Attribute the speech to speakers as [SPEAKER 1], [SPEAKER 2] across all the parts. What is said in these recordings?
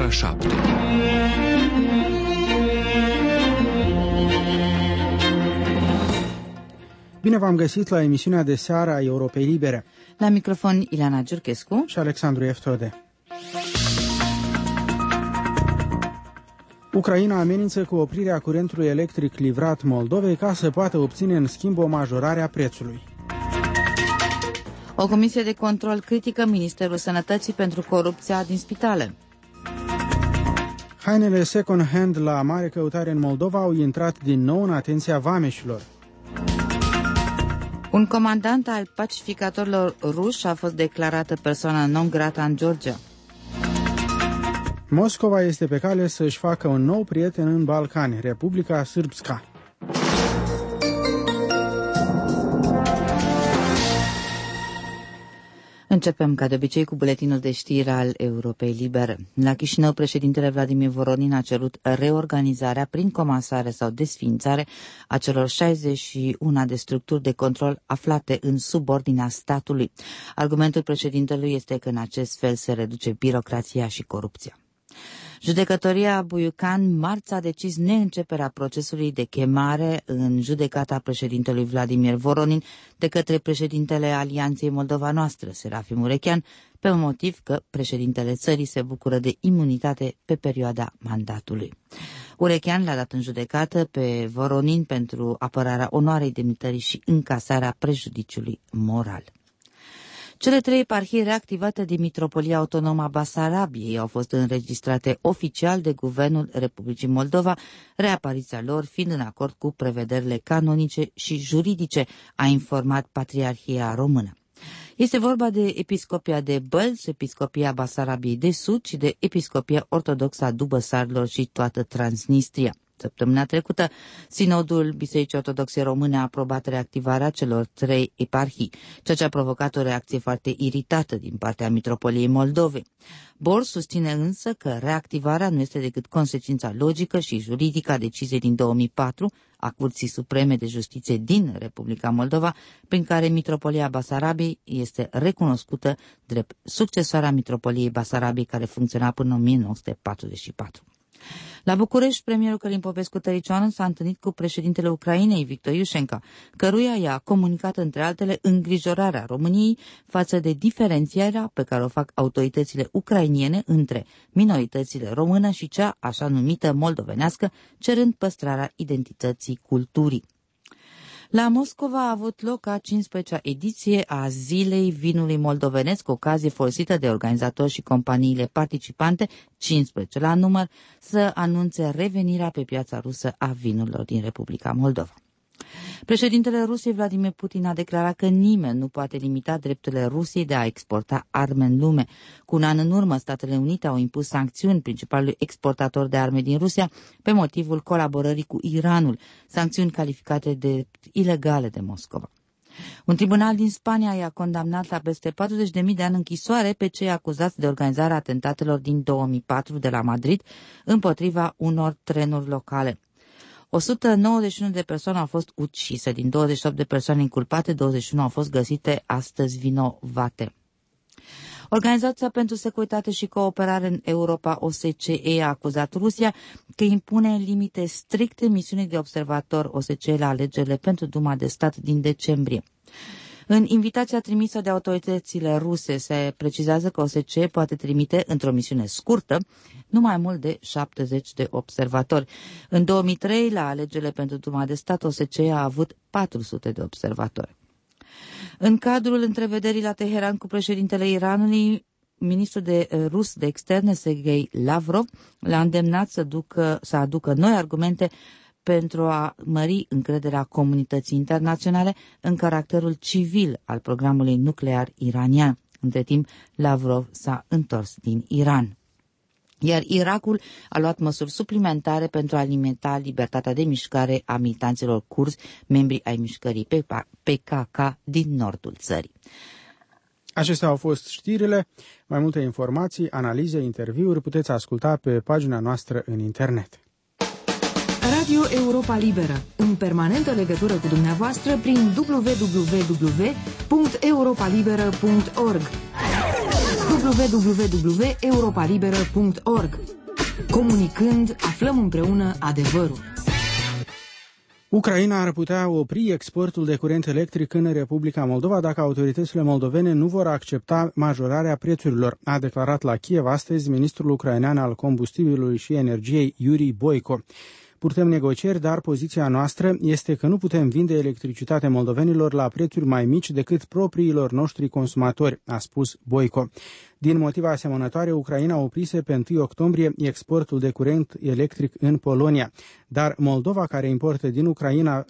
[SPEAKER 1] ora 7.
[SPEAKER 2] Bine v-am găsit la emisiunea de seară a Europei Libere.
[SPEAKER 3] La microfon Ileana Giurchescu
[SPEAKER 2] și Alexandru Eftode. Ucraina amenință cu oprirea curentului electric livrat Moldovei ca să poată obține în schimb o majorare a prețului.
[SPEAKER 3] O comisie de control critică Ministerul Sănătății pentru corupția din spitale.
[SPEAKER 2] Hainele second-hand la mare căutare în Moldova au intrat din nou în atenția vameșilor.
[SPEAKER 3] Un comandant al pacificatorilor ruși a fost declarată persoană non grata în Georgia.
[SPEAKER 2] Moscova este pe cale să-și facă un nou prieten în Balcani, Republica Sârbska.
[SPEAKER 3] Începem, ca de obicei, cu buletinul de știri al Europei Libere. La Chișinău, președintele Vladimir Voronin a cerut reorganizarea prin comasare sau desființare a celor 61 de structuri de control aflate în subordinea statului. Argumentul președintelui este că în acest fel se reduce birocrația și corupția. Judecătoria Buiucan marți a decis neînceperea procesului de chemare în judecata președintelui Vladimir Voronin de către președintele Alianței Moldova Noastră, Serafim Urechean, pe motiv că președintele țării se bucură de imunitate pe perioada mandatului. Urechean l-a dat în judecată pe Voronin pentru apărarea onoarei demnitării și încasarea prejudiciului moral. Cele 3 eparhii reactivate din Mitropolia Autonomă a Basarabiei au fost înregistrate oficial de Guvernul Republicii Moldova, reapariția lor fiind în acord cu prevederile canonice și juridice, a informat Patriarhia Română. Este vorba de Episcopia de Bălți, Episcopia Basarabiei de Sud și de Episcopia Ortodoxă a Dubăsarilor și toată Transnistria. Săptămâna trecută, Sinodul Bisericii Ortodoxe Române a aprobat reactivarea celor 3 eparhii, ceea ce a provocat o reacție foarte iritată din partea Mitropoliei Moldovei. Bor susține însă că reactivarea nu este decât consecința logică și juridică a deciziei din 2004 a Curții Supreme de Justiție din Republica Moldova, prin care Mitropolia Basarabiei este recunoscută drept succesoarea Mitropoliei Basarabiei, care funcționa până în 1944. La București, premierul Călin Popescu-Tăricioanu s-a întâlnit cu președintele Ucrainei, Victor Iușenka, căruia i-a comunicat, între altele, îngrijorarea României față de diferențierea pe care o fac autoritățile ucrainiene între minoritățile română și cea așa numită moldovenească, cerând păstrarea identității culturii. La Moscova a avut loc a 15-a ediție a Zilei Vinului Moldovenesc, ocazie folosită de organizatori și companiile participante, 15 la număr, să anunțe revenirea pe piața rusă a vinurilor din Republica Moldova. Președintele Rusiei Vladimir Putin a declarat că nimeni nu poate limita drepturile Rusiei de a exporta arme în lume. Cu un an în urmă, Statele Unite au impus sancțiuni principalului exportator de arme din Rusia pe motivul colaborării cu Iranul, sancțiuni calificate de ilegale de Moscova. Un tribunal din Spania i-a condamnat la peste 40.000 de ani închisoare pe cei acuzați de organizarea atentatelor din 2004 de la Madrid împotriva unor trenuri locale. 191 de persoane au fost ucise, din 28 de persoane inculpate, 21 au fost găsite astăzi vinovate. Organizația pentru Securitate și Cooperare în Europa, OSCE, a acuzat Rusia că impune limite stricte misiunii de observator OSCE la alegerile pentru Duma de Stat din decembrie. În invitația trimisă de autoritățile ruse se precizează că OSCE poate trimite într-o misiune scurtă nu mai mult de 70 de observatori. În 2003, la alegerile pentru Duma de Stat, OSCE a avut 400 de observatori. În cadrul întrevederii la Teheran cu președintele Iranului, ministrul rus de externe, Sergei Lavrov, l-a îndemnat să aducă noi argumente pentru a mări încrederea comunității internaționale în caracterul civil al programului nuclear iranian. Între timp, Lavrov s-a întors din Iran. Iar Irakul a luat măsuri suplimentare pentru a limita libertatea de mișcare a militanților kurzi, membri ai mișcării PKK din nordul țării.
[SPEAKER 2] Acestea au fost știrile. Mai multe informații, analize, interviuri puteți asculta pe pagina noastră în internet.
[SPEAKER 4] Radio Europa Liberă, în permanentă legătură cu dumneavoastră prin www.europalibera.org www.europalibera.org Comunicând, aflăm împreună adevărul.
[SPEAKER 2] Ucraina ar putea opri exportul de curent electric în Republica Moldova dacă autoritățile moldovene nu vor accepta majorarea prețurilor, a declarat la Kiev astăzi ministrul ucrainean al combustibilului și energiei Yuri Boyko. Purtăm negocieri, dar poziția noastră este că nu putem vinde electricitate moldovenilor la prețuri mai mici decât propriilor noștri consumatori, a spus Boyko. Din motive asemănătoare, Ucraina oprise pe 1 octombrie exportul de curent electric în Polonia, dar Moldova, care importă din Ucraina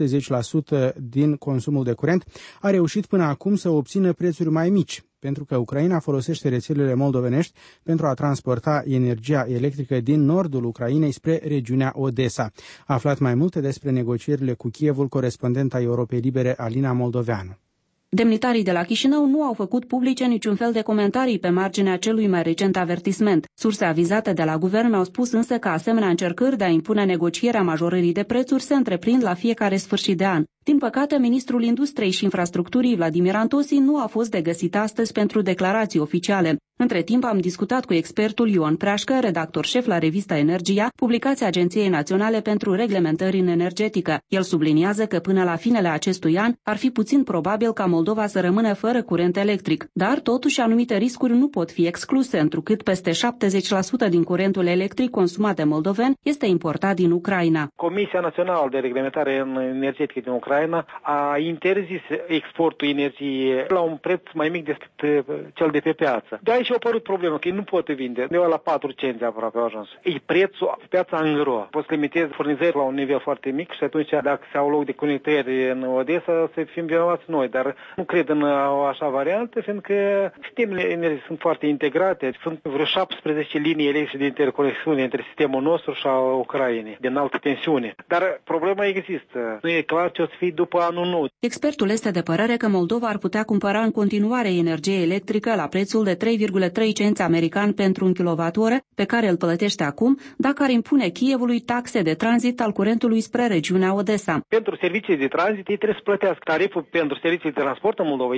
[SPEAKER 2] 70% din consumul de curent, a reușit până acum să obțină prețuri mai mici, pentru că Ucraina folosește rețelele moldovenești pentru a transporta energia electrică din nordul Ucrainei spre regiunea Odessa. A aflat mai multe despre negocierile cu Kievul corespondenta Europei Libere Alina Moldoveanu.
[SPEAKER 1] Demnitarii de la Chișinău nu au făcut publice niciun fel de comentarii pe marginea celui mai recent avertisment. Surse avizate de la guvern au spus însă că asemenea încercări de a impune negocierea majorării de prețuri se întreprind la fiecare sfârșit de an. Din păcate, ministrul Industriei și Infrastructurii, Vladimir Antosi, nu a fost de găsit astăzi pentru declarații oficiale. Între timp, am discutat cu expertul Ion Preașcă, redactor șef la revista Energia, publicația Agenției Naționale pentru Reglementări în Energetică. El subliniază că până la finele acestui an ar fi puțin probabil ca Moldova să rămână fără curent electric, dar totuși anumite riscuri nu pot fi excluse, întrucât peste 70% din curentul electric consumat de moldoveni este importat din Ucraina.
[SPEAKER 5] Comisia Națională de Reglementare în Energetică din Ucraina a interzis exportul energiei la un preț mai mic decât cel de pe piață. De aici a apărut problema, că ei nu pot vinde. De la 4 cenți aproape au ajuns. E prețul pe piața angro. Poți limitezi furnizări la un nivel foarte mic și atunci dacă se au loc de conectări în Odessa să fim vinovați noi. Dar nu cred în o așa variantă, fiindcă sistemele energiei sunt foarte integrate. Sunt vreo 17 linii electrice de interconexiune între sistemul nostru și al Ucrainei, de înaltă tensiune. Dar problema există. Nu e clar ce o să fie după anul nou.
[SPEAKER 1] Expertul este de părere că Moldova ar putea cumpăra în continuare energie electrică la prețul de 3,3 cenți americani pentru un kilowattoră, pe care îl plătește acum, dacă ar impune Kievului taxe de tranzit al curentului spre regiunea Odessa.
[SPEAKER 5] Pentru servicii de tranzit, ei trebuie să plătească tariful pentru servicii de transport în Moldova, e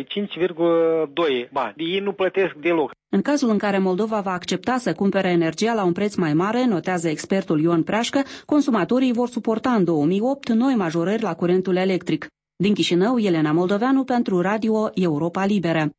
[SPEAKER 5] 5,2 bani. Ei nu plătesc deloc.
[SPEAKER 1] În cazul în care Moldova va accepta să cumpere energia la un preț mai mare, notează expertul Ion Preașcă, consumatorii vor suporta în 2008 noi majorări la curentul electric. Din Chișinău, Elena Moldoveanu pentru Radio Europa Liberă.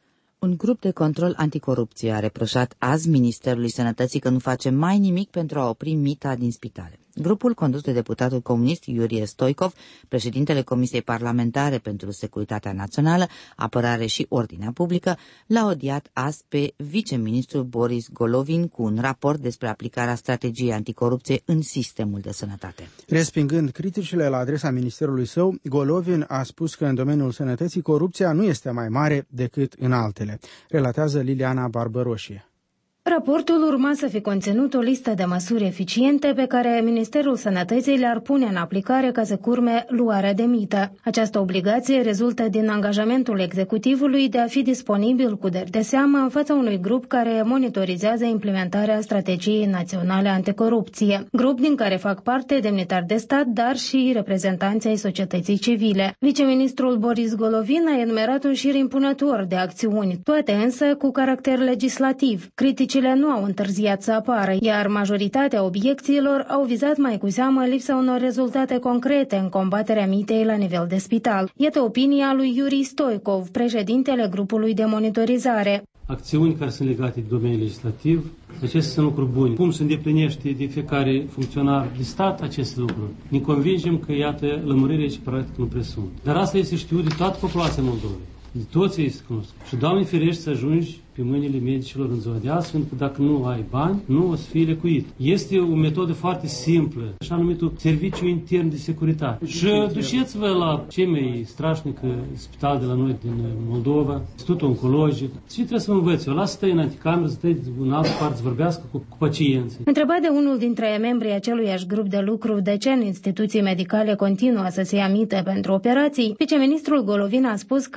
[SPEAKER 3] Un grup de control anticorupție a reproșat azi Ministerului Sănătății că nu face mai nimic pentru a opri mita din spitale. Grupul condus de deputatul comunist Iurie Stoicov, președintele Comisiei Parlamentare pentru Securitatea Națională, Apărare și Ordinea Publică, l-a odiat azi pe viceministrul Boris Golovin cu un raport despre aplicarea strategiei anticorupție în sistemul de sănătate.
[SPEAKER 2] Respingând criticile la adresa ministerului său, Golovin a spus că în domeniul sănătății corupția nu este mai mare decât în altele, relatează Liliana Barbăroșie.
[SPEAKER 6] Raportul urma să fi conținut o listă de măsuri eficiente pe care Ministerul Sănătății le-ar pune în aplicare ca să curme luarea de mită. Această obligație rezultă din angajamentul executivului de a fi disponibil cu dări de seamă în fața unui grup care monitorizează implementarea strategiei naționale anticorupție. Grup din care fac parte demnitari de stat, dar și reprezentanții ai societății civile. Viceministrul Boris Golovin a enumerat un șir impunător de acțiuni, toate însă cu caracter legislativ. Criticile nu au întârziat să apară, iar majoritatea obiecțiilor au vizat mai cu seamă lipsa unor rezultate concrete în combaterea mitei la nivel de spital. Iată opinia lui Yuri Stoicov, președintele grupului de monitorizare.
[SPEAKER 7] Acțiuni care sunt legate de domeniul legislativ, acestea sunt lucruri bune. Cum se îndeplinește de fiecare funcționar de stat aceste lucruri? Ne convingem că, iată, lămurirea și practic nu prea sunt. Dar asta este știut de toată populația Moldovei. De toți ei se cunosc. Și Doamne ferește să ajungi pe mâinile medicilor în ziua de azi, pentru că dacă nu ai bani, nu o să fii lecuit. Este o metodă foarte simplă, așa numitul serviciu intern de securitate. Și duceți-vă la cei mai strașnic spital de la noi din Moldova, Institutul Oncologic. Și trebuie să vă învăți. Eu las să stai în anticameră, să stai în altă parte, să vorbească cu pacienții.
[SPEAKER 6] Întrebat de unul dintre membrii aceluiași grup de lucru de ce în instituții medicale continuă să se ia mite pentru operații, viceministrul Golovin a spus că anihilarea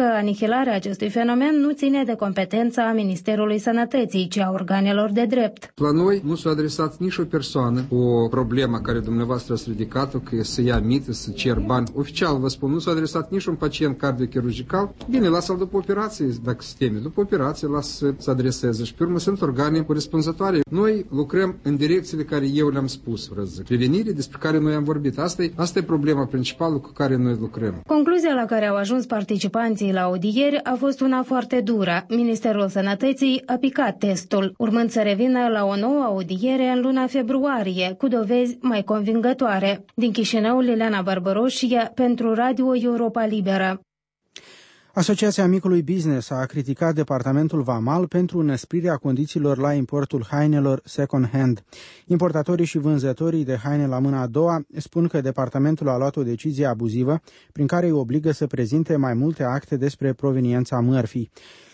[SPEAKER 6] defilarea acestui fenomen nu ține de competența Ministerului Sănătății, ci a organelor de drept.
[SPEAKER 8] La noi nu s-a adresat nici o persoană o problemă care dumneavoastră ați ridicat-o, că să ia mită, să cer bani. Oficial vă spun, nu s-a adresat nici un pacient cardiochirurgical. Bine, lasă-l după operație, dacă se teme. După operație, lasă să adreseze. Și pe urmă sunt organe corespunzătoare. Noi lucrăm în direcțiile care eu le-am spus, prevenire, despre care noi am vorbit. Asta e problema principală cu care noi lucrăm.
[SPEAKER 6] Concluzia la care au ajuns participanții la audieri a fost una foarte dură. Ministerul Sănătății a picat testul, urmând să revină la o nouă audiere în luna februarie, cu dovezi mai convingătoare. Din Chișinău, Liliana Barbăroșie, pentru Radio Europa Liberă.
[SPEAKER 2] Asociația Micului Business a criticat Departamentul Vamal pentru înăsprirea condițiilor la importul hainelor second-hand. Importatorii și vânzătorii de haine la mâna a doua spun că departamentul a luat o decizie abuzivă prin care îi obligă să prezinte mai multe acte despre proveniența mărfii.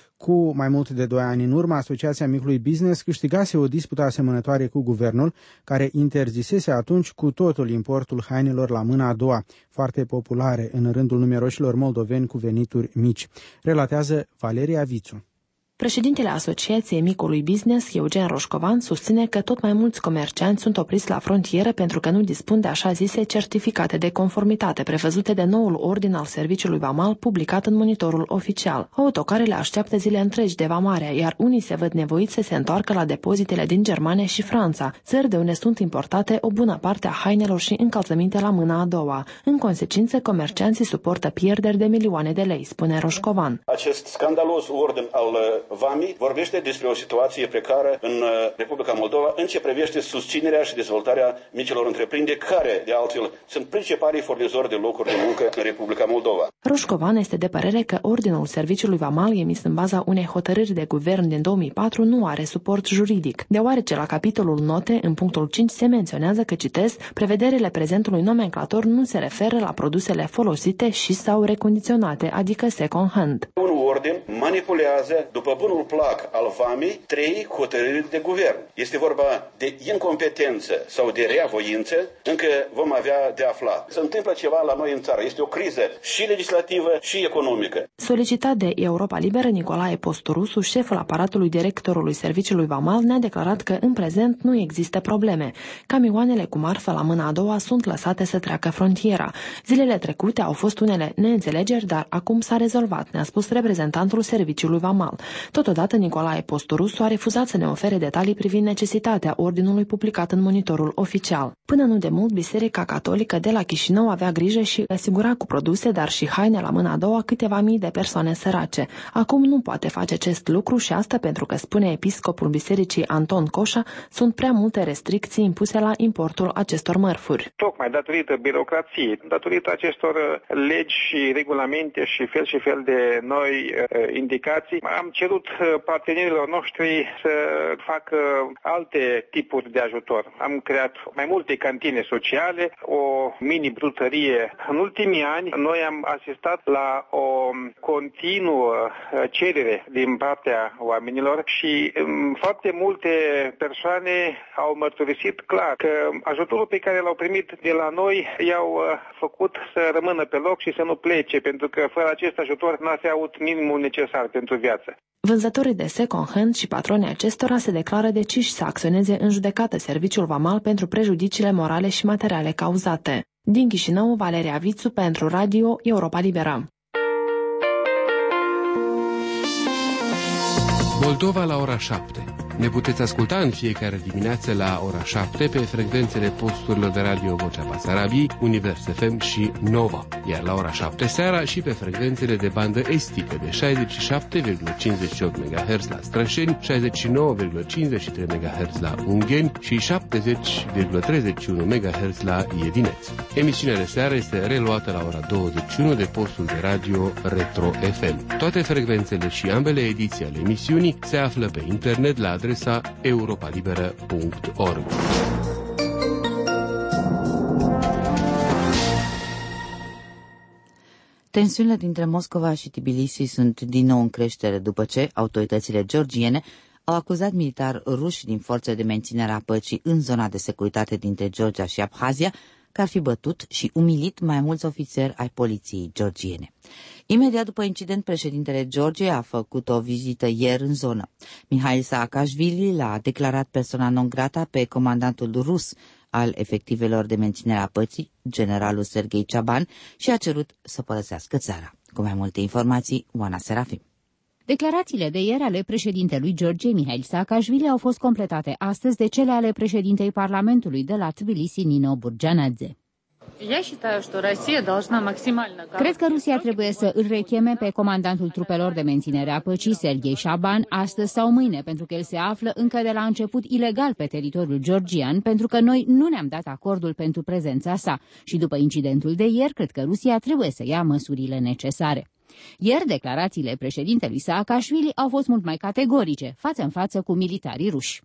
[SPEAKER 2] Cu mai mult de 2 ani în urmă, Asociația Micului Business câștigase o dispută asemănătoare cu guvernul, care interzisese atunci cu totul importul hainelor la mâna a doua, foarte populare în rândul numeroșilor moldoveni cu venituri mici. Relatează Valeria Vițu.
[SPEAKER 9] Președintele Asociației Micului Business, Eugen Roșcovan, susține că tot mai mulți comercianți sunt opriți la frontieră pentru că nu dispun de așa zise certificate de conformitate prevăzute de noul ordin al Serviciului Vamal publicat în Monitorul Oficial. Autocarele așteaptă zile întregi de vamarea, iar unii se văd nevoiți să se întoarcă la depozitele din Germania și Franța, țări de unde sunt importate o bună parte a hainelor și încălțăminte la mâna a doua. În consecință, comercianții suportă pierderi de milioane de lei, spune Roșcovan.
[SPEAKER 10] Acest scandalos ordin al Vami vorbește despre o situație precară în Republica Moldova în ce privește susținerea și dezvoltarea micilor întreprinderi, care, de altfel, sunt principalii furnizori de locuri de muncă în Republica Moldova.
[SPEAKER 9] Roșcovan este de părere că ordinul Serviciului Vamal emis în baza unei hotărâri de guvern din 2004 nu are suport juridic, deoarece la capitolul note, în punctul 5, se menționează că, citez, prevederile prezentului nomenclator nu se referă la produsele folosite și sau recondiționate, adică second-hand.
[SPEAKER 10] Un ordin manipulează, după bunul plac al Vamii, 3 hotărâri de guvern. Este vorba de incompetență sau de reavoință, încă vom avea de aflat. Se întâmplă ceva la noi în țară. Este o criză și legislativă și economică.
[SPEAKER 9] Solicitat de Europa Liberă, Nicolae Postorusu, șeful aparatului directorului Serviciului Vamal, ne-a declarat că în prezent nu există probleme. Camioanele cu marfă la mâna a doua sunt lăsate să treacă frontiera. Zilele trecute au fost unele neînțelegeri, dar acum s-a rezolvat, ne-a spus reprezentantul Serviciului Vamal. Totodată, Nicolae Postorusu a refuzat să ne ofere detalii privind necesitatea ordinului publicat în Monitorul Oficial. Până nu de mult, Biserica Catolică de la Chișinău avea grijă și asigura cu produse, dar și haine la mâna a doua câteva mii de persoane sărace. Acum nu poate face acest lucru și asta pentru că, spune episcopul Bisericii Anton Coșa, sunt prea multe restricții impuse la importul acestor mărfuri.
[SPEAKER 5] Tocmai datorită birocrației, datorită acestor legi și regulamente și fel de noi indicații, am cerut partenerilor noștri să facă alte tipuri de ajutor. Am creat mai multe cantine sociale, o mini-brutărie. În ultimii ani, noi am asistat la o continuă cerere din partea oamenilor și foarte multe persoane au mărturisit clar că ajutorul pe care l-au primit de la noi i-au făcut să rămână pe loc și să nu plece, pentru că fără acest ajutor n-ar fi avut minimul necesar pentru viață.
[SPEAKER 9] Vânzătorii de second-hand și patronii acestora se declară deciși să acționeze în judecată Serviciul Vamal pentru prejudiciile morale și materiale cauzate. Din Chișinău, Valeria Vițu pentru Radio Europa Liberă.
[SPEAKER 11] Moldova la ora 7. Ne puteți asculta în fiecare dimineață la ora 7 pe frecvențele posturilor de radio Vocea Basarabiei, Univers FM și Nova, iar la ora 7 seara și pe frecvențele de bandă estică de 67,58 MHz la Strășeni, 69,53 MHz la Ungheni și 70,31 MHz la Iedineț. Emisiunea de seară este reluată la ora 21 de postul de radio Retro FM. Toate frecvențele și ambele ediții ale emisiunii se află pe internet la adresa europalibera.org.
[SPEAKER 3] Tensiunile dintre Moscova și Tbilisi sunt din nou în creștere după ce autoritățile georgiene au acuzat militari ruși din forțe de menținere a păcii în zona de securitate dintre Georgia și Abhazia că ar fi bătut și umilit mai mulți ofițeri ai poliției georgiene. Imediat după incident, președintele Georgiei a făcut o vizită ieri în zonă. Mihail Saakashvili l-a declarat persona non grata pe comandantul rus al efectivelor de menținere a păcii, generalul Serghei Chaban, și a cerut să părăsească țara. Cu mai multe informații, Oana Serafim.
[SPEAKER 12] Declarațiile de ieri ale președintelui Georgiei, Mihail Saakashvili, au fost completate astăzi de cele ale președintei Parlamentului de la Tbilisi, Nino Burjanadze. Cred că Rusia trebuie să îl recheme pe comandantul trupelor de menținere a păcii, Serghei Shaban, astăzi sau mâine, pentru că el se află încă de la început ilegal pe teritoriul georgian, pentru că noi nu ne-am dat acordul pentru prezența sa și după incidentul de ieri, cred că Rusia trebuie să ia măsurile necesare. Ieri, declarațiile președintelui Saakashvili au fost mult mai categorice, față în față cu militarii ruși.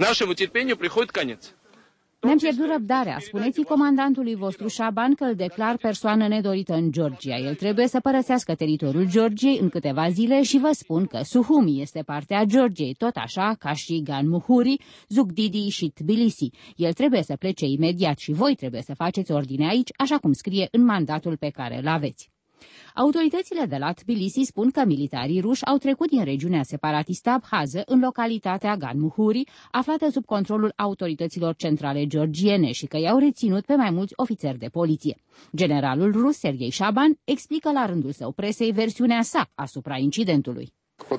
[SPEAKER 12] Ne-am pierdut răbdarea. Spuneți comandantului vostru Shaban că îl declar persoană nedorită în Georgia. El trebuie să părăsească teritoriul Georgiei în câteva zile și vă spun că Suhumi este partea Georgiei, tot așa ca și Gan Muhuri, Zugdidi și Tbilisi. El trebuie să plece imediat și voi trebuie să faceți ordine aici, așa cum scrie în mandatul pe care îl aveți. Autoritățile de la Tbilisi spun că militarii ruși au trecut din regiunea separatistă abhază în localitatea Gan Muhuri, aflată sub controlul autorităților centrale georgiene și că i-au reținut pe mai mulți ofițeri de poliție. Generalul rus Serghei Shaban explică la rândul său presei versiunea sa asupra incidentului.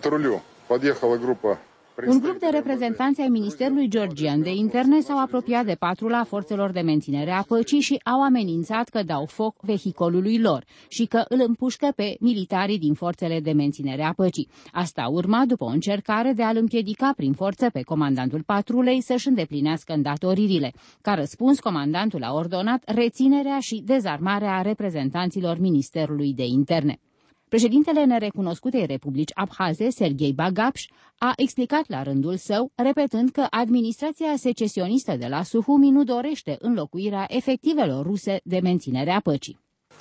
[SPEAKER 12] Un grup de reprezentanți ai Ministerului Georgian de Interne s-au apropiat de patrula forțelor de menținere a păcii și au amenințat că dau foc vehicolului lor și că îl împușcă pe militarii din forțele de menținere a păcii. Asta urma după o încercare de a-l împiedica prin forță pe comandantul patrulei să-și îndeplinească îndatoririle. Ca răspuns, comandantul a ordonat reținerea și dezarmarea reprezentanților Ministerului de Interne. Președintele nerecunoscutei Republici Abhaze, Serghei Bagapsh, a explicat la rândul său, repetând că administrația secesionistă de la Suhumi nu dorește înlocuirea efectivelor ruse de menținere a păcii.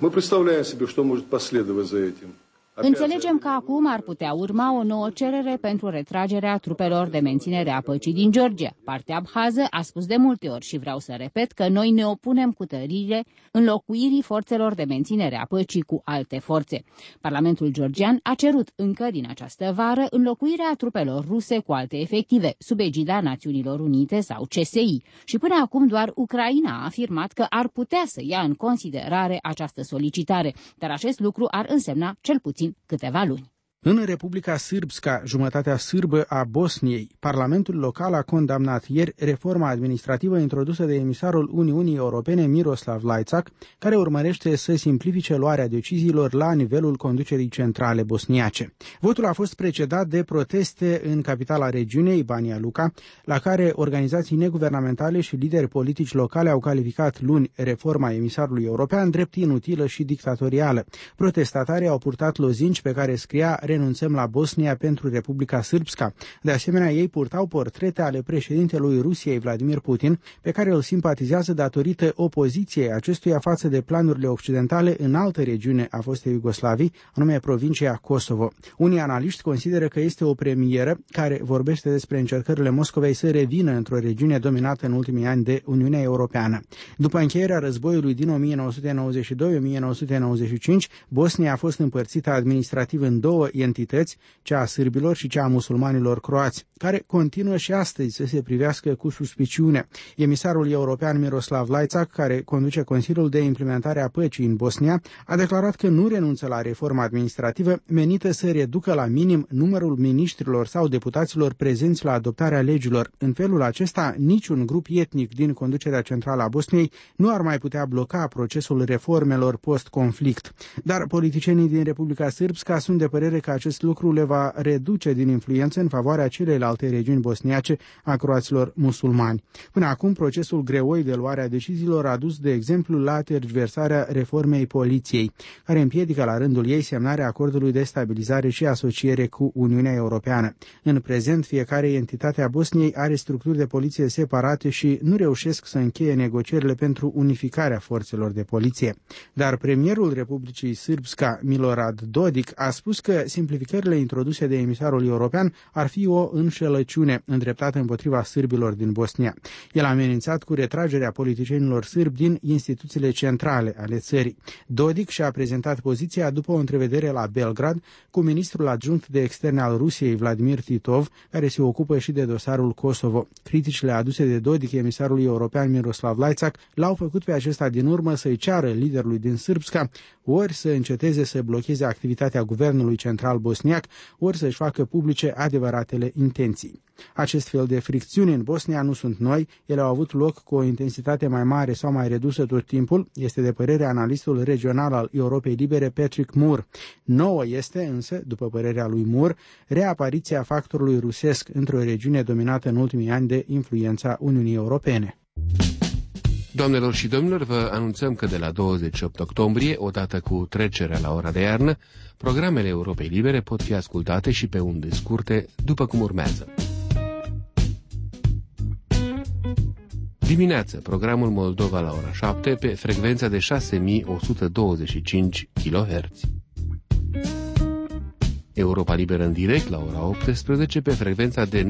[SPEAKER 12] Înțelegem că acum ar putea urma o nouă cerere pentru retragerea trupelor de menținere a păcii din Georgia. Partea abhază a spus de multe ori și vreau să repet că noi ne opunem cu tărie înlocuirii forțelor de menținere a păcii cu alte forțe. Parlamentul georgian a cerut încă din această vară înlocuirea trupelor ruse cu alte efective, sub egida Națiunilor Unite sau CSI, și până acum doar Ucraina a afirmat că ar putea să ia în considerare această solicitare, dar acest lucru ar însemna cel puțin câteva luni.
[SPEAKER 2] În Republica Sârbska, jumătatea sârbă a Bosniei, Parlamentul local a condamnat ieri reforma administrativă introdusă de emisarul Uniunii Europene Miroslav Lajčák, care urmărește să simplifice luarea deciziilor la nivelul conducerii centrale bosniace. Votul a fost precedat de proteste în capitala regiunei, Banja Luka, la care organizații neguvernamentale și lideri politici locale au calificat luni reforma emisarului european drept inutilă și dictatorială. Protestatarii au purtat lozinci pe care scria renunțăm la Bosnia pentru Republica Sârbska. De asemenea, ei purtau portrete ale președintelui Rusiei, Vladimir Putin, pe care îl simpatizează datorită opoziției acestuia față de planurile occidentale în altă regiune a fostei Iugoslavii, anume provincia Kosovo. Unii analiști consideră că este o premieră care vorbește despre încercările Moscovei să revină într-o regiune dominată în ultimii ani de Uniunea Europeană. După încheierea războiului din 1992-1995, Bosnia a fost împărțită administrativ în două entități, cea a sârbilor și cea a musulmanilor croați, care continuă și astăzi să se privească cu suspiciune. Emisarul european Miroslav Lajčák, care conduce Consiliul de Implementare a Păcii în Bosnia, a declarat că nu renunță la reforma administrativă menită să reducă la minim numărul miniștrilor sau deputaților prezenți la adoptarea legilor. În felul acesta, niciun grup etnic din conducerea centrală a Bosniei nu ar mai putea bloca procesul reformelor post-conflict. Dar politicienii din Republica Sârbska sunt de părere că acest lucru le va reduce din influență în favoarea celelalte regiuni bosniace a croaților musulmani. Până acum, procesul greoi de luare a deciziilor a dus, de exemplu, la tergiversarea reformei poliției, care împiedică la rândul ei semnarea acordului de stabilizare și asociere cu Uniunea Europeană. În prezent, fiecare entitate a Bosniei are structuri de poliție separate și nu reușesc să încheie negocierile pentru unificarea forțelor de poliție. Dar premierul Republicii Sârbska, Milorad Dodik, a spus că se simplificările introduse de emisarul european ar fi o înșelăciune îndreptată împotriva sârbilor din Bosnia. El a amenințat cu retragerea politicienilor sârbi din instituțiile centrale ale țării. Dodik și-a prezentat poziția după o întrevedere la Belgrad cu ministrul adjunct de externe al Rusiei, Vladimir Titov, care se ocupă și de dosarul Kosovo. Criticile aduse de Dodik emisarului european Miroslav Lajčák l-au făcut pe acesta din urmă să-i ceară liderului din Srpska ori să înceteze să blocheze activitatea guvernului central bosniac, ori să-și facă publice adevăratele intenții. Acest fel de fricțiuni în Bosnia nu sunt noi, ele au avut loc cu o intensitate mai mare sau mai redusă tot timpul, este de părere analistul regional al Europei Libere Patrick Moore. Nouă este însă, după părerea lui Moore, reapariția factorului rusesc într-o regiune dominată în ultimii ani de influența Uniunii Europene.
[SPEAKER 11] Doamnelor și domnilor, vă anunțăm că de la 28 octombrie, odată cu trecerea la ora de iarnă, programele Europei Libere pot fi ascultate și pe unde scurte, după cum urmează. Dimineață, programul Moldova la ora 7 pe frecvența de 6125 kHz. Europa Liberă în direct la ora 18 pe frecvența de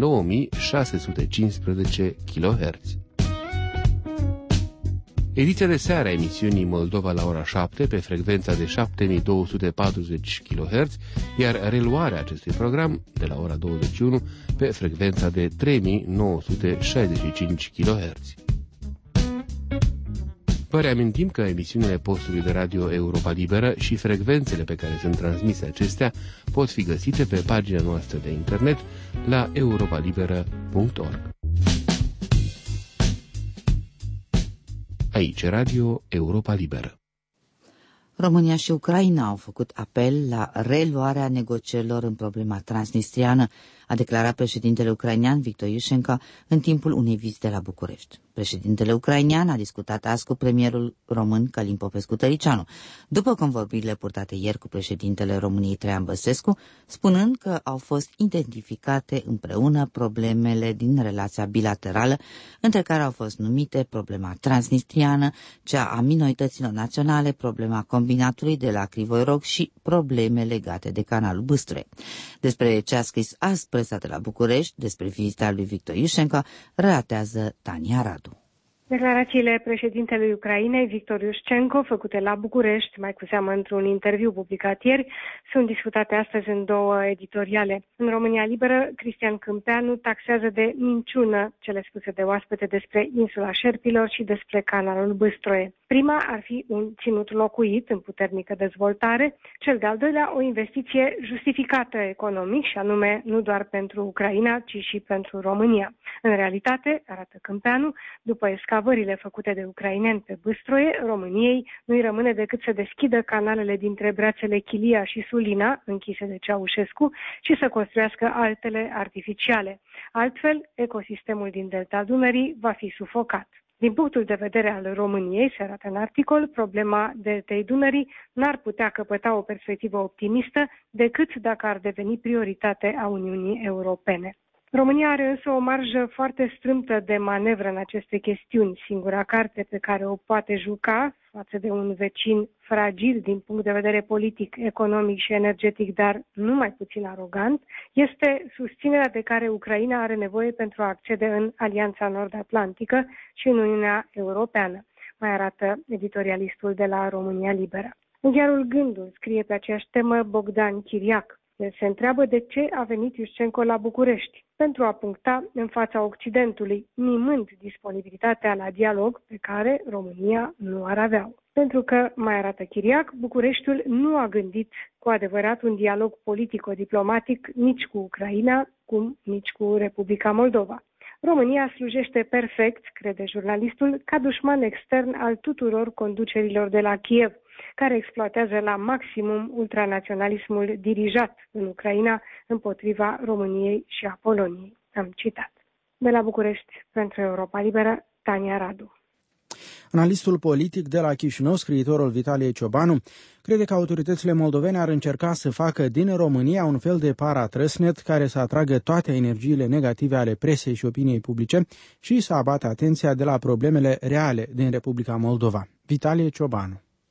[SPEAKER 11] 9615 kHz. Ediția de seară a emisiunii Moldova la ora 7 pe frecvența de 7240 kHz, iar reluarea acestui program de la ora 21 pe frecvența de 3965 kHz. Vă reamintim că emisiunile postului de radio Europa Liberă și frecvențele pe care sunt transmise acestea pot fi găsite pe pagina noastră de internet la europalibera.org. Aici Radio Europa Liberă.
[SPEAKER 3] România și Ucraina au făcut apel la reluarea negocierilor în problema transnistriană, a declarat președintele ucrainean Victor Iușenko în timpul unei vizite la București. Președintele ucrainean a discutat azi cu premierul român Călin Popescu-Tăricianu, după convorbirile purtate ieri cu președintele României Traian Băsescu, spunând că au fost identificate împreună problemele din relația bilaterală, între care au fost numite problema transnistriană, cea a minorităților naționale, problema combinatului de la Crivoi Rog și probleme legate de canalul Bâstre. Despre ce a scris azi presa de la București despre vizita lui Victor Iușenko, relatează Tania Radu.
[SPEAKER 13] Declarațiile președintelui Ucrainei, Victor Iușenko, făcute la București, mai cu seamă într-un interviu publicat ieri, sunt discutate astăzi în două editoriale. În România Liberă, Cristian Câmpeanu taxează de minciună cele spuse de oaspete despre insula Șerpilor și despre canalul Bâstroe. Prima ar fi un ținut locuit în puternică dezvoltare, cel de-al doilea o investiție justificată economic și anume nu doar pentru Ucraina, ci și pentru România. În realitate, arată Câmpeanu, după excavările făcute de ucraineni pe Bâstroe, României nu-i rămâne decât să deschidă canalele dintre brațele Chilia și Sulina, închise de Ceaușescu, și să construiască altele artificiale. Altfel, ecosistemul din delta Dunării va fi sufocat. Din punctul de vedere al României, se arată în articol, problema deltei Dunării n-ar putea căpăta o perspectivă optimistă decât dacă ar deveni prioritate a Uniunii Europene. România are însă o marjă foarte strâmtă de manevră în aceste chestiuni. Singura carte pe care o poate juca față de un vecin fragil din punct de vedere politic, economic și energetic, dar nu mai puțin arogant, este susținerea de care Ucraina are nevoie pentru a accede în Alianța Nord-Atlantică și în Uniunea Europeană, mai arată editorialistul de la România Liberă. Ziarul Gândul scrie pe aceeași temă Bogdan Chiriac. El se întreabă de ce a venit Iușenko la București, pentru a puncta în fața Occidentului, mimând disponibilitatea la dialog pe care România nu ar avea. Pentru că, mai arată Chiriac, Bucureștiul nu a gândit cu adevărat un dialog politico-diplomatic nici cu Ucraina, cum nici cu Republica Moldova. România slujește perfect, crede jurnalistul, ca dușman extern al tuturor conducerilor de la Kiev, care exploatează la maximum ultranaționalismul dirijat în Ucraina împotriva României și a Poloniei. Am citat. De la București, pentru Europa Liberă, Tania Radu.
[SPEAKER 2] Analistul politic de la Chișinău, scriitorul Vitalie Ciobanu, crede că autoritățile moldovene ar încerca să facă din România un fel de paratrăsnet care să atragă toate energiile negative ale presei și opiniei publice și să abată atenția de la problemele reale din Republica Moldova. Vitalie Ciobanu.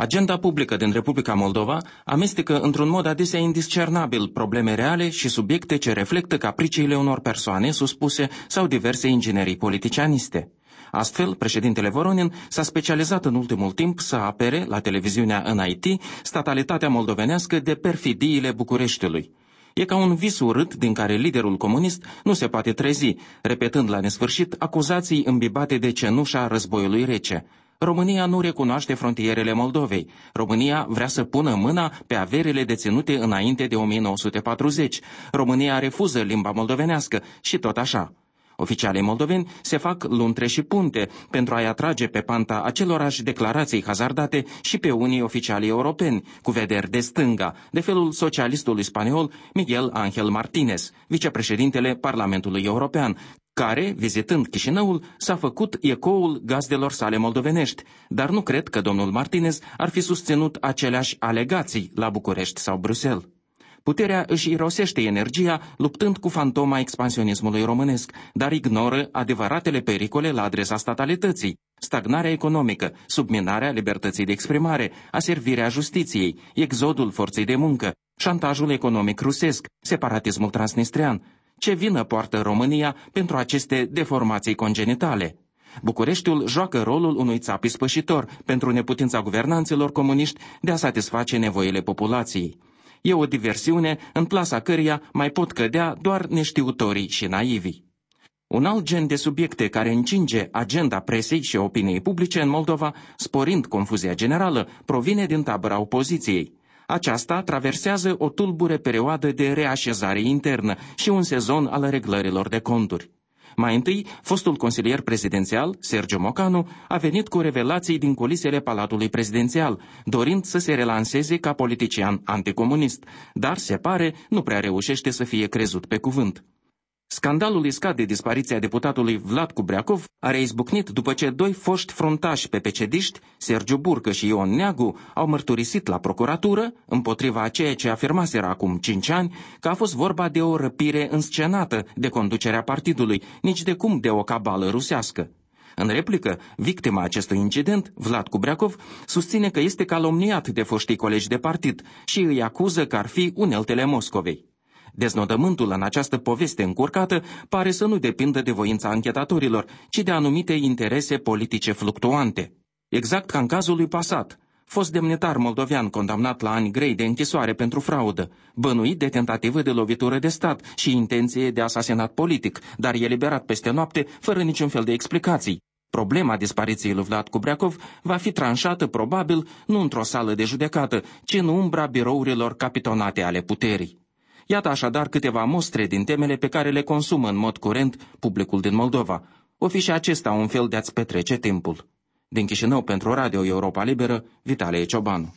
[SPEAKER 14] Agenda publică din Republica Moldova amestecă într-un mod adesea indiscernabil probleme reale și subiecte ce reflectă capriciile unor persoane suspuse sau diverse inginerii politicianiste. Astfel, președintele Voronin s-a specializat în ultimul timp să apere, la televiziunea NIT, statalitatea moldovenească de perfidiile Bucureștiului. E ca un vis urât din care liderul comunist nu se poate trezi, repetând la nesfârșit acuzații îmbibate de cenușa războiului rece. România nu recunoaște frontierele Moldovei. România vrea să pună mâna pe averile deținute înainte de 1940. România refuză limba moldovenească și tot așa. Oficialii moldoveni se fac luntre și punte pentru a-i atrage pe panta acelorași declarații hazardate și pe unii oficiali europeni, cu vederi de stânga, de felul socialistului spaniol Miguel Ángel Martínez, vicepreședintele Parlamentului European, care, vizitând Chișinăul, s-a făcut ecoul gazdelor sale moldovenești, dar nu cred că domnul Martínez ar fi susținut aceleași alegații la București sau Bruxelles. Puterea își irosește energia luptând cu fantoma expansionismului românesc, dar ignoră adevăratele pericole la adresa statalității, stagnarea economică, subminarea libertății de exprimare, aservirea justiției, exodul forței de muncă, șantajul economic rusesc, separatismul transnistrean. Ce vină poartă România pentru aceste deformații congenitale? Bucureștiul joacă rolul unui țap ispășitor pentru neputința guvernanților comuniști de a satisface nevoile populației. E o diversiune în plasa căreia mai pot cădea doar neștiutorii și naivii. Un alt gen de subiecte care încinge agenda presei și opiniei publice în Moldova, sporind confuzia generală, provine din tabăra opoziției. Aceasta traversează o tulbure perioadă de reașezare internă și un sezon al reglărilor de conturi. Mai întâi, fostul consilier prezidențial, Sergiu Mocanu, a venit cu revelații din culisele Palatului Prezidențial, dorind să se relanseze ca politician anticomunist, dar, se pare, nu prea reușește să fie crezut pe cuvânt. Scandalul iscat de dispariția deputatului Vlad Cubreacov a reizbucnit după ce doi foști fruntași PPCD-ști, Sergiu Burcă și Ion Neagu, au mărturisit la procuratură, împotriva a ceea ce afirmaseră acum 5 ani, că a fost vorba de o răpire înscenată de conducerea partidului, nici de cum de o cabală rusească. În replică, victima acestui incident, Vlad Cubreacov, susține că este calomniat de foștii colegi de partid și îi acuză că ar fi uneltele Moscovei. Deznodământul în această poveste încurcată pare să nu depindă de voința anchetatorilor, ci de anumite interese politice fluctuante. Exact ca în cazul lui Pasat, fost demnitar moldovean condamnat la ani grei de închisoare pentru fraudă, bănuit de tentativă de lovitură de stat și intenție de asasinat politic, dar eliberat peste noapte fără niciun fel de explicații. Problema dispariției lui Vlad Cubreacov va fi tranșată probabil nu într-o sală de judecată, ci în umbra birourilor capitonate ale puterii. Iată așadar câteva mostre din temele pe care le consumă în mod curent publicul din Moldova. O fi și acesta un fel de a-ți petrece timpul. Din Chișinău pentru Radio Europa Liberă, Vitalie Ciobanu.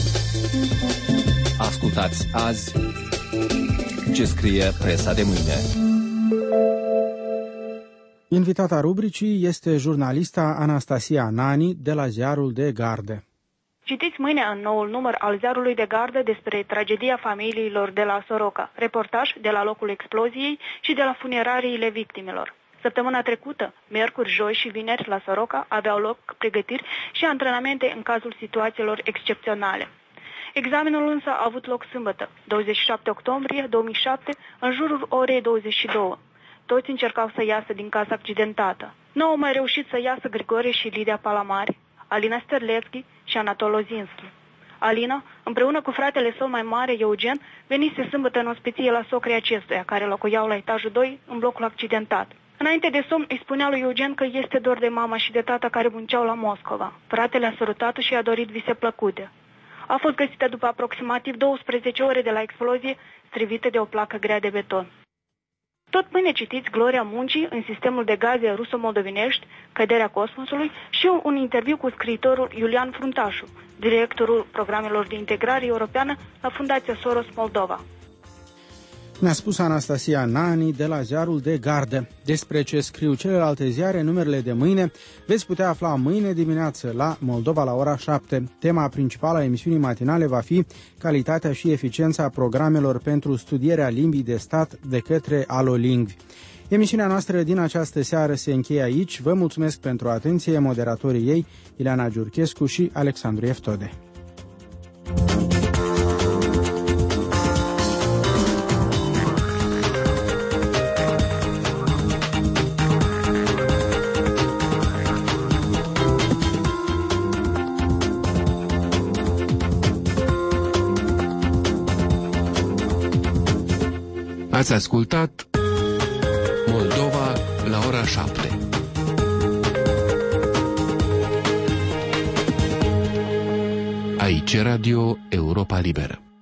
[SPEAKER 15] Ascultați azi ce scrie presa de mâine.
[SPEAKER 2] Invitata rubricii este jurnalista Anastasia Nani de la ziarul de Garde.
[SPEAKER 16] Citiți mâine în noul număr al ziarului de Gardă despre tragedia familiilor de la Soroca, reportaj de la locul exploziei și de la funerariile victimelor. Săptămâna trecută, miercuri, joi și vineri la Soroca aveau loc pregătiri și antrenamente în cazul situațiilor excepționale. Examenul însă a avut loc sâmbătă, 27 octombrie 2007, în jurul orei 22. Toți încercau să iasă din casa accidentată. Nu au mai reușit să iasă Grigore și Lidia Palamari, Alina Sterletski și Anatol Ozinski. Alina, împreună cu fratele său mai mare, Eugen, venise sâmbătă în ospiție la socrii acestuia, care locuiau la etajul 2, în blocul accidentat. Înainte de somn îi spunea lui Eugen că este dor de mama și de tata care munceau la Moscova. Fratele a sărutat-o și a dorit vise plăcute. A fost găsită după aproximativ 12 ore de la explozie, strivită de o placă grea de beton. Tot mâine citiți Gloria muncii în sistemul de gaze ruso-moldovenești, căderea cosmosului și un interviu cu scriitorul Iulian Fruntașu, directorul programelor de integrare europeană la Fundația Soros Moldova.
[SPEAKER 2] Ne-a spus Anastasia Nani de la ziarul de Garde. Despre ce scriu celelalte ziare, numerele de mâine, veți putea afla mâine dimineață la Moldova la ora 7. Tema principală a emisiunii matinale va fi calitatea și eficiența programelor pentru studierea limbii de stat de către Alolingvi. Emisiunea noastră din această seară se încheie aici. Vă mulțumesc pentru atenție, moderatorii ei, Ileana Giurchescu și Alexandru Eftode.
[SPEAKER 11] Ați ascultat Moldova la ora 7. Aici Radio Europa Liberă.